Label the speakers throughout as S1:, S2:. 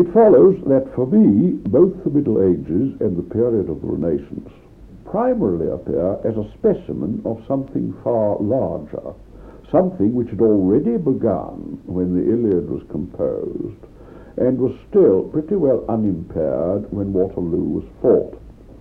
S1: It follows that for me, both the Middle Ages and the period of the Renaissance primarily appear as a specimen of something far larger, something which had already begun when the Iliad was composed and was still pretty well unimpaired when Waterloo was fought.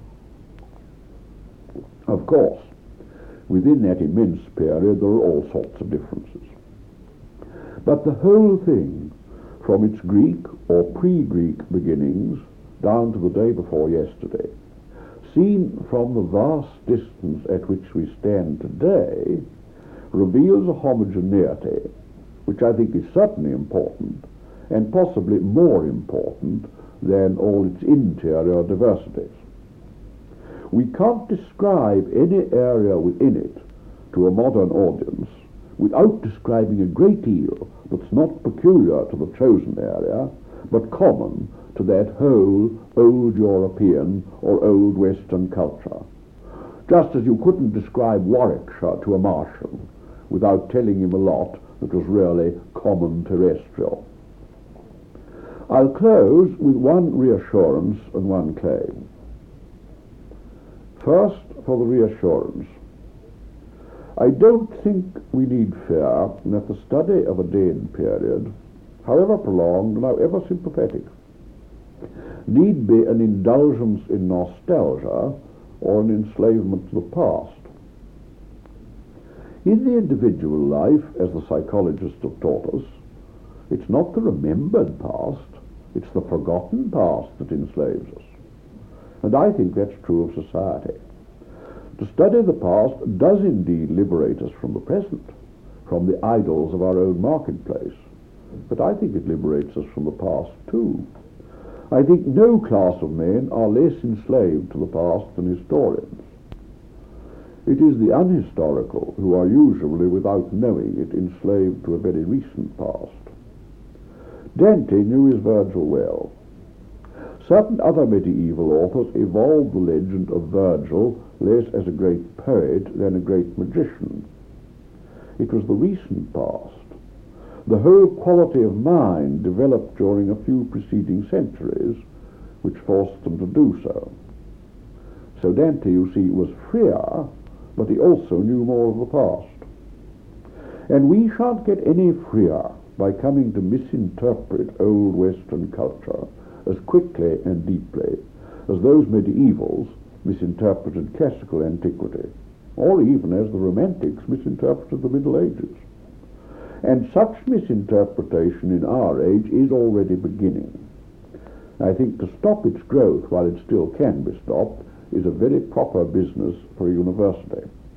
S1: Of course, within that immense period there are all sorts of differences. But the whole thing, from its Greek or pre-Greek beginnings down to the day before yesterday, seen from the vast distance at which we stand today, reveals a homogeneity which I think is certainly important and possibly more important than all its interior diversities. We can't describe any area within it to a modern audience without describing a great deal that's not peculiar to the chosen area, but common to that whole old European or old Western culture. Just as you couldn't describe Warwickshire to a Martian without telling him a lot that was really common terrestrial. I'll close with one reassurance and one claim. First, for the reassurance. I don't think we need fear that the study of a Dane period, however prolonged and however sympathetic, need be an indulgence in nostalgia or an enslavement to the past. In the individual life, as the psychologists have taught us, it's not the remembered past, it's the forgotten past that enslaves us. And I think that's true of society. To study the past does indeed liberate us from the present, from the idols of our own marketplace. But I think it liberates us from the past too. I think no class of men are less enslaved to the past than historians. It is the unhistorical who are usually, without knowing it, enslaved to a very recent past. Dante knew his Virgil well. Certain other medieval authors evolved the legend of Virgil less as a great poet than a great magician. It was the recent past, the whole quality of mind developed during a few preceding centuries, which forced them to do so. So Dante, you see, was freer, but he also knew more of the past. And we shan't get any freer by coming to misinterpret old Western culture as quickly and deeply as those medievals misinterpreted classical antiquity, or even as the Romantics misinterpreted the Middle Ages. And such misinterpretation in our age is already beginning. I think to stop its growth while it still can be stopped is a very proper business for a university.